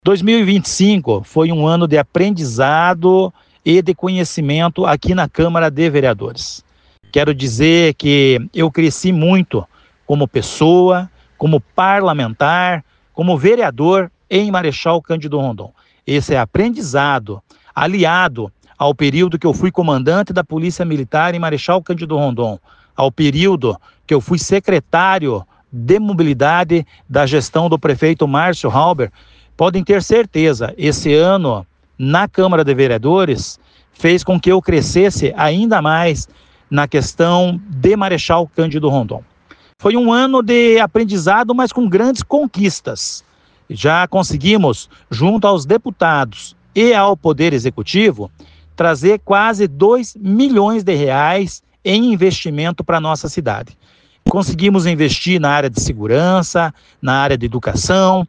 2025 foi um ano de aprendizado e de conhecimento aqui na Câmara de Vereadores. Quero dizer que eu cresci muito como pessoa, como parlamentar, como vereador em Marechal Cândido Rondon. Esse é aprendizado aliado ao período que eu fui comandante da Polícia Militar em Marechal Cândido Rondon, ao período que eu fui secretário de mobilidade da gestão do prefeito Márcio Halber. Podem ter certeza, esse ano na Câmara de Vereadores fez com que eu crescesse ainda mais na questão de Marechal Cândido Rondon. Foi um ano de aprendizado, mas com grandes conquistas. Já conseguimos, junto aos deputados e ao Poder Executivo, trazer quase 2 milhões de reais em investimento para a nossa cidade. Conseguimos investir na área de segurança, na área de educação,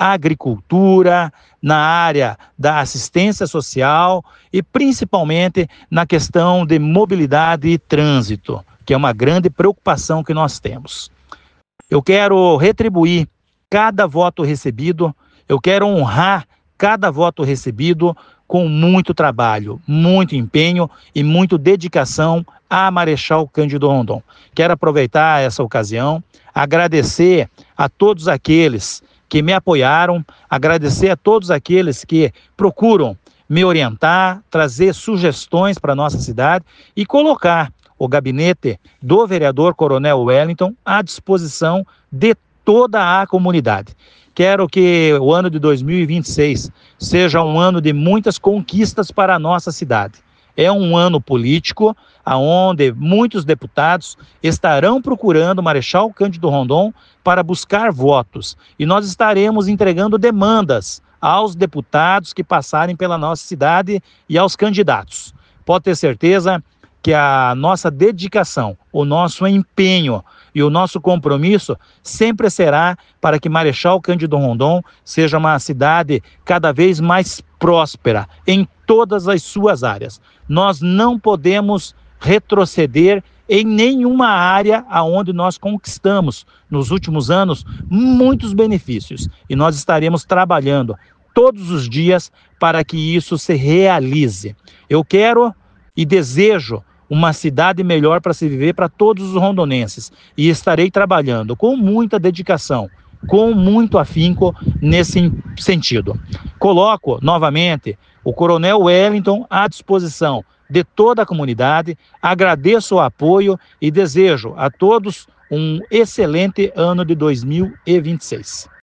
agricultura, na área da assistência social e principalmente na questão de mobilidade e trânsito, que é uma grande preocupação que nós temos. Eu quero retribuir cada voto recebido, eu quero honrar cada voto recebido com muito trabalho, muito empenho e muita dedicação a Marechal Cândido Rondon. Quero aproveitar essa ocasião, agradecer a todos aqueles que me apoiaram, agradecer a todos aqueles que procuram me orientar, trazer sugestões para a nossa cidade e colocar o gabinete do vereador Coronel Wellington à disposição de toda a comunidade. Quero que o ano de 2026 seja um ano de muitas conquistas para a nossa cidade. É um ano político, onde muitos deputados estarão procurando Marechal Cândido Rondon para buscar votos. E nós estaremos entregando demandas aos deputados que passarem pela nossa cidade e aos candidatos. Pode ter certeza que a nossa dedicação, o nosso empenho e o nosso compromisso sempre será para que Marechal Cândido Rondon seja uma cidade cada vez mais próspera em todas as suas áreas. Nós não podemos retroceder em nenhuma área aonde nós conquistamos nos últimos anos muitos benefícios e nós estaremos trabalhando todos os dias para que isso se realize. Eu quero e desejo uma cidade melhor para se viver para todos os rondonenses e estarei trabalhando com muita dedicação, com muito afinco nesse sentido. Coloco novamente o Coronel Wellington à disposição de toda a comunidade, agradeço o apoio e desejo a todos um excelente ano de 2026.